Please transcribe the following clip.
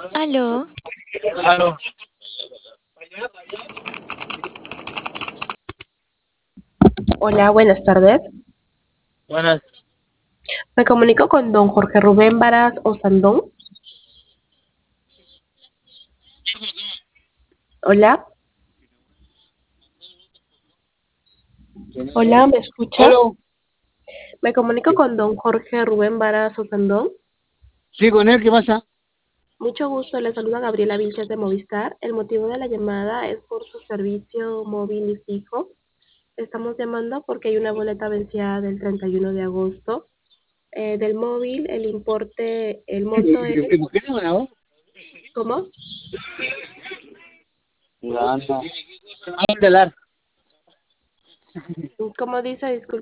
Aló, Aló. Hola, buenas tardes. Buenas. Me comunico con don Jorge Rubén Varas Osandón. Hola, hola, ¿me escucha? Aló. Me comunico con don Jorge Rubén Varas Osandón. Sí, con él, ¿qué pasa? Mucho gusto, le saluda Gabriela Vilches de Movistar. El motivo de la llamada es por su servicio móvil y fijo. Estamos llamando porque hay una boleta vencida del 31 de agosto. Del móvil, el importe, el monto es, ¿Por qué no grabó? ¿cómo? No, no. Hablar. ¿Cómo dice? Disculpe.